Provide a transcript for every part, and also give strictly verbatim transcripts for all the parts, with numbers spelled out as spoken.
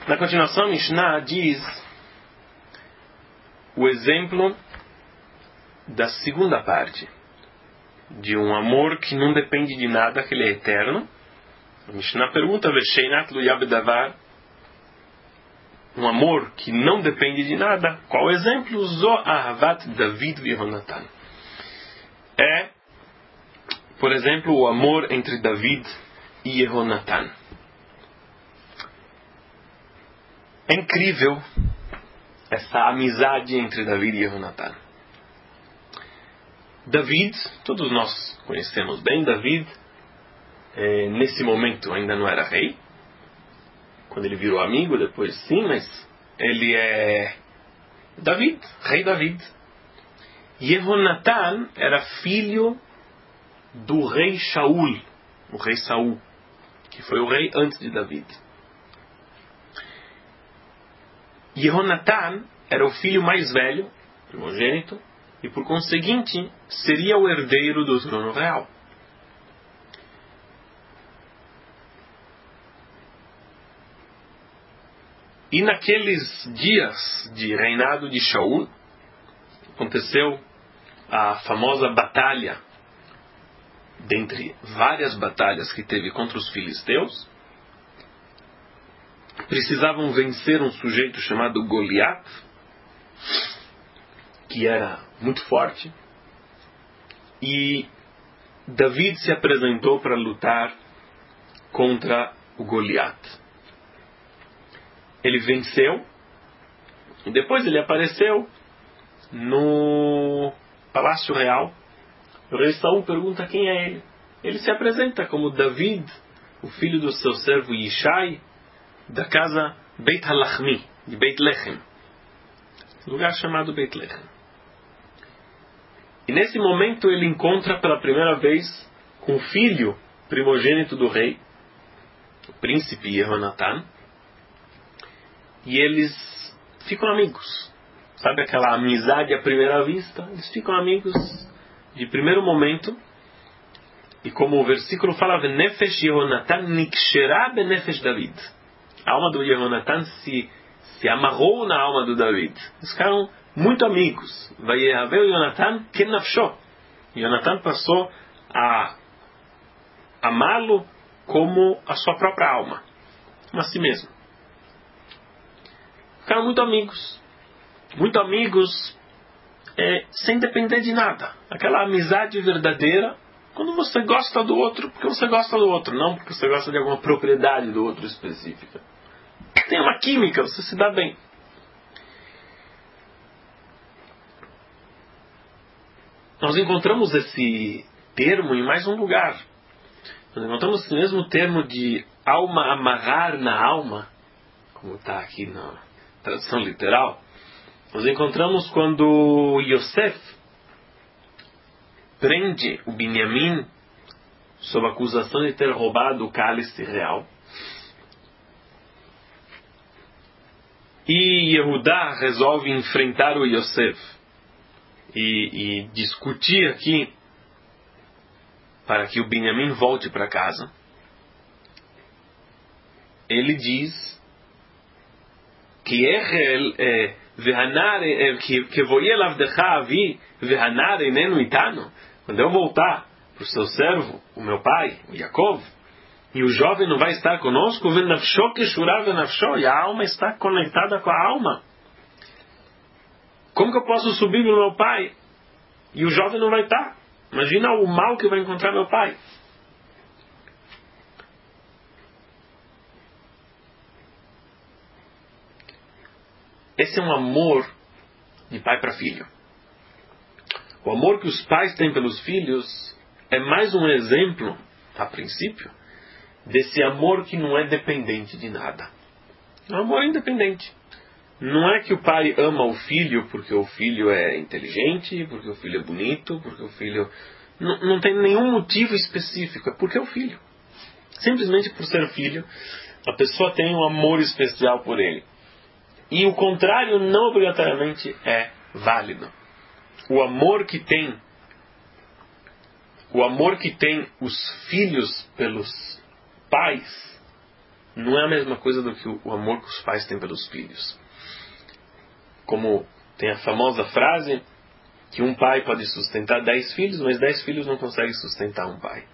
Na continuação, Mishnah diz o exemplo da segunda parte, de um amor que não depende de nada, que ele é eterno. A Mishnah pergunta, Vesheinat lu yabdavar, um amor que não depende de nada. Qual o exemplo? Zo ahavat David e Yehonatan. É, por exemplo, o amor entre David e Yehonatan. É incrível essa amizade entre David e Yehonatan. David, todos nós conhecemos bem David, é, nesse momento ainda não era rei. Quando ele virou amigo, depois sim, mas ele é David, rei David. Yehonatan era filho do rei Shaul, o rei Saul, que foi o rei antes de David. Yehonatan era o filho mais velho, primogênito, e por conseguinte seria o herdeiro do trono real. E naqueles dias de reinado de Shaul, aconteceu a famosa batalha, dentre várias batalhas que teve contra os filisteus. Precisavam vencer um sujeito chamado Goliat, que era muito forte, e David se apresentou para lutar contra o Goliat. Ele venceu, e depois ele apareceu no Palácio Real. O rei Saul pergunta quem é ele. Ele se apresenta como David, o filho do seu servo Yishai, da casa Beit Halachmi, de Beit Lechem, lugar chamado Beit Lechem. E nesse momento ele encontra pela primeira vez com o filho primogênito do rei, o príncipe Yehonatan, e eles ficam amigos. Sabe aquela amizade à primeira vista? Eles ficam amigos de primeiro momento. E como o versículo fala, Nefesh Yehonatan nikshera benefesh David. A alma do Yehonatan se, se amarrou na alma do David. Eles ficaram muito amigos. Vayehaveu Yonatan kenafsho. Yonatan passou a amá-lo como a sua própria alma, como a si mesmo. Ficaram muito amigos. Muito amigos, é, sem depender de nada. Aquela amizade verdadeira, quando você gosta do outro, porque você gosta do outro, não porque você gosta de alguma propriedade do outro específica. Tem uma química, você se dá bem. Nós encontramos esse termo em mais um lugar. Nós encontramos esse mesmo termo de alma amarrar na alma, como está aqui na tradução literal. Nós encontramos quando Yosef prende o Binyamin sob a acusação de ter roubado o cálice real. E Yehudá resolve enfrentar o Yosef e, e discutir aqui para que o Binyamin volte para casa. Ele diz que é quando eu voltar para o seu servo, o meu pai, o Yaakov, e o jovem não vai estar conosco, e a alma está conectada com a alma. Como que eu posso subir no meu pai e o jovem não vai estar? Imagina o mal que vai encontrar meu pai. Esse é um amor de pai para filho. O amor que os pais têm pelos filhos é mais um exemplo, a princípio, desse amor que não é dependente de nada. É um amor independente. Não é que o pai ama o filho porque o filho é inteligente, porque o filho é bonito, porque o filho... Não, não tem nenhum motivo específico, é porque é o filho. Simplesmente por ser filho, a pessoa tem um amor especial por ele. E o contrário não obrigatoriamente é válido. O amor que tem o amor que tem os filhos pelos pais não é a mesma coisa do que o amor que os pais têm pelos filhos. Como tem a famosa frase que um pai pode sustentar dez filhos, mas dez filhos não conseguem sustentar um pai.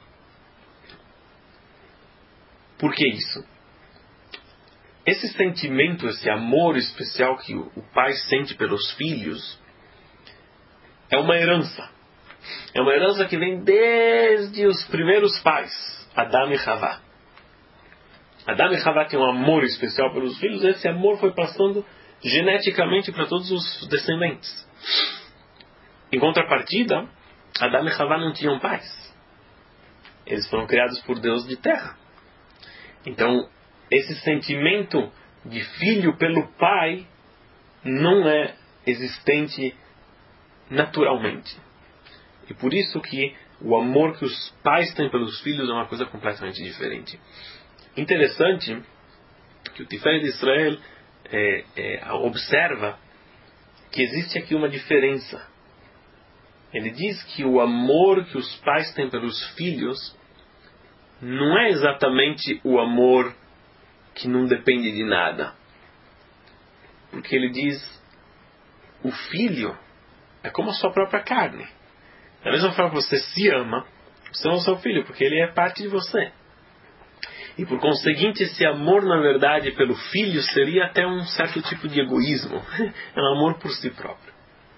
Por que isso? Esse sentimento, esse amor especial que o pai sente pelos filhos é uma herança. É uma herança que vem desde os primeiros pais, Adão e Havá. Adão e Havá têm um amor especial pelos filhos, e esse amor foi passando geneticamente para todos os descendentes. Em contrapartida, Adão e Havá não tinham pais. Eles foram criados por Deus de terra. Então, esse sentimento de filho pelo pai não é existente naturalmente. E por isso que o amor que os pais têm pelos filhos é uma coisa completamente diferente. Interessante que o Tiferet de Israel é, é, observa que existe aqui uma diferença. Ele diz que o amor que os pais têm pelos filhos não é exatamente o amor que não depende de nada. Porque ele diz, o filho é como a sua própria carne. Da mesma forma que você se ama, você ama o seu filho, porque ele é parte de você. E por conseguinte, esse amor, na verdade, pelo filho seria até um certo tipo de egoísmo. É um amor por si próprio.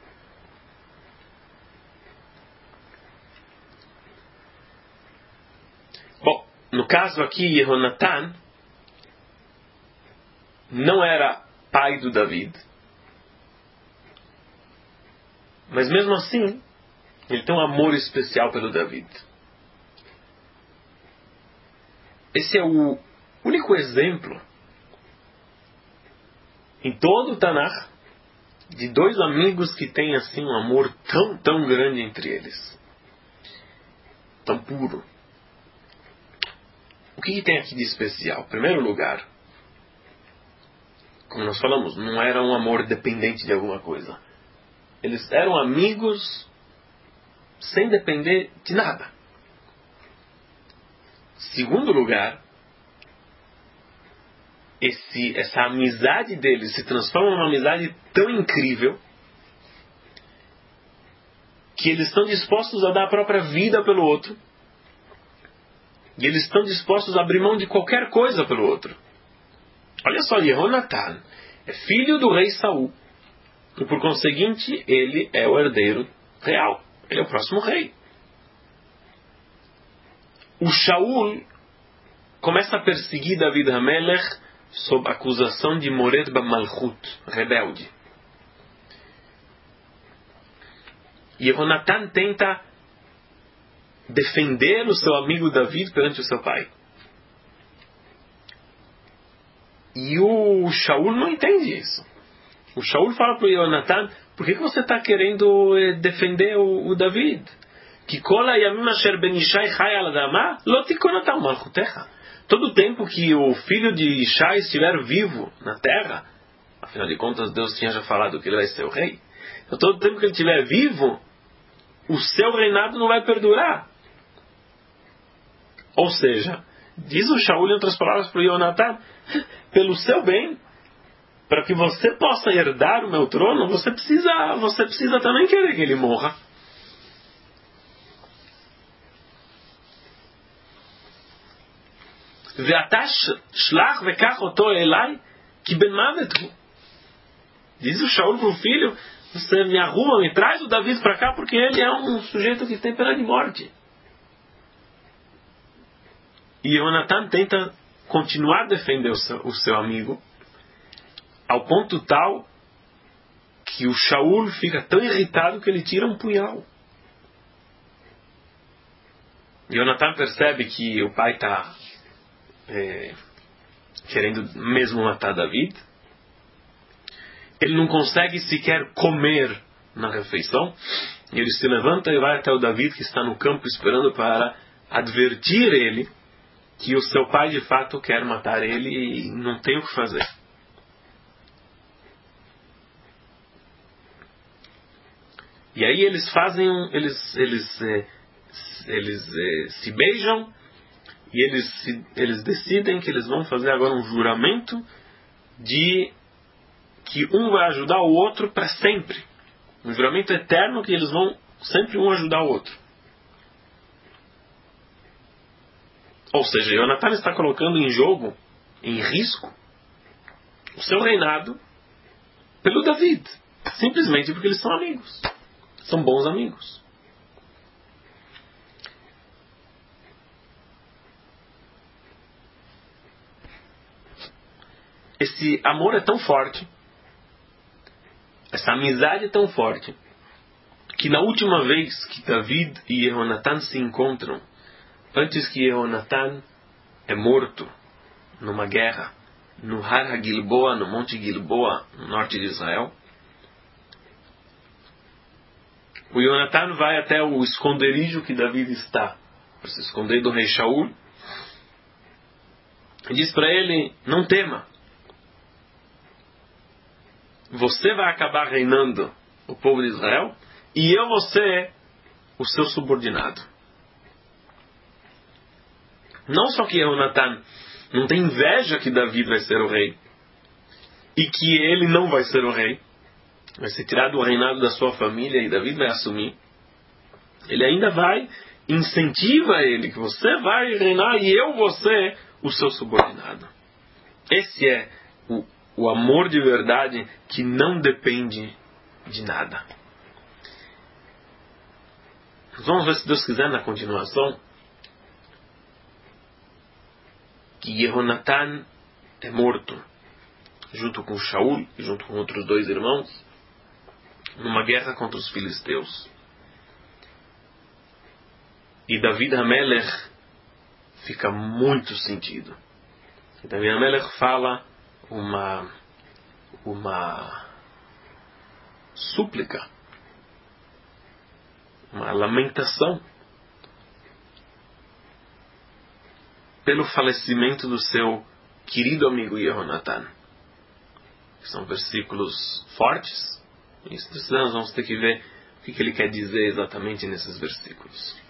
Bom, no caso aqui, Yehonatan não era pai do David, mas mesmo assim, ele tem um amor especial pelo David. Esse é o único exemplo em todo o Tanakh de dois amigos que têm assim um amor tão, tão grande entre eles. Tão puro. O que, que tem aqui de especial? Em primeiro lugar, como nós falamos, não era um amor dependente de alguma coisa. Eles eram amigos sem depender de nada. Segundo lugar, esse, essa amizade deles se transforma numa amizade tão incrível que eles estão dispostos a dar a própria vida pelo outro. E eles estão dispostos a abrir mão de qualquer coisa pelo outro. Olha só, Yehonatan é filho do rei Saul. E por conseguinte, ele é o herdeiro real. Ele é o próximo rei. O Shaul começa a perseguir David HaMelech sob acusação de morer Bamalchut, rebelde. E Yehonatan tenta defender o seu amigo David perante o seu pai. E o Shaul não entende isso. O Shaul fala para o Yehonatan, por que, que você está querendo eh, defender o, o David? Que kola yamim asher ben Ishai chai al adama, lo tikonatam malchutecha. Todo o tempo que o filho de Ishai estiver vivo na terra, afinal de contas Deus tinha já falado que ele vai ser o rei, então todo o tempo que ele estiver vivo, o seu reinado não vai perdurar. Ou seja, diz o Shaul em outras palavras para o Yehonatan, pelo seu bem, para que você possa herdar o meu trono, você precisa, você precisa também querer que ele morra. Diz o Shaul para o filho, você me arruma, me traz o David para cá, porque ele é um sujeito que tem pena de morte. E Yehonatan tenta continuar a defender o seu, o seu amigo, ao ponto tal que o Shaul fica tão irritado que ele tira um punhal. Yehonatan percebe que o pai está é, querendo mesmo matar David. Ele não consegue sequer comer na refeição. E ele se levanta e vai até o David, que está no campo esperando, para advertir ele que o seu pai de fato quer matar ele e não tem o que fazer. E aí eles fazem, eles, eles, é, eles é, se beijam E eles, eles decidem que eles vão fazer agora um juramento de que um vai ajudar o outro para sempre. Um juramento eterno que eles vão sempre um ajudar o outro. Ou seja, Jonathan está colocando em jogo, em risco, o seu reinado pelo David. Simplesmente porque eles são amigos. São bons amigos. Esse amor é tão forte, essa amizade é tão forte, que na última vez que David e Jonathan se encontram, antes que Jonathan é morto numa guerra, no Har HaGilboa, no Monte Gilboa, no norte de Israel, o Jonathan vai até o esconderijo que David está, para se esconder do rei Shaul, e diz para ele: não tema, você vai acabar reinando o povo de Israel e eu vou ser o seu subordinado. Não só que Jonathan não tem inveja que David vai ser o rei e que ele não vai ser o rei, vai ser tirado o reinado da sua família e David vai assumir. Ele ainda vai, incentiva ele, que você vai reinar e eu vou ser o seu subordinado. Esse é o, o amor de verdade que não depende de nada. Vamos ver, se Deus quiser, na continuação, que Jonathan é morto junto com Shaul e junto com outros dois irmãos numa guerra contra os filisteus. E David HaMelech fica muito sentido. E David HaMelech fala uma uma súplica, uma lamentação pelo falecimento do seu querido amigo Jonathan. São versículos fortes. E nós vamos ter que ver o que ele quer dizer exatamente nesses versículos.